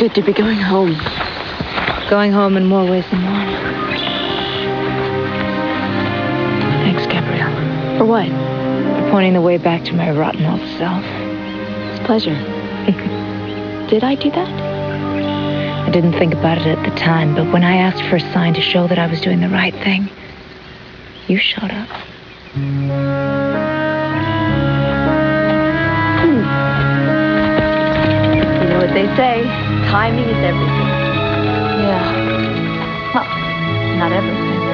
good to be going home. Going home in more ways than one. Thanks, Gabrielle. For what? For pointing the way back to my rotten old self. It's a pleasure. Did I do that? I didn't think about it at the time, but when I asked for a sign to show that I was doing the right thing, you showed up. You know what they say, timing is everything. Yeah. Well, not everything.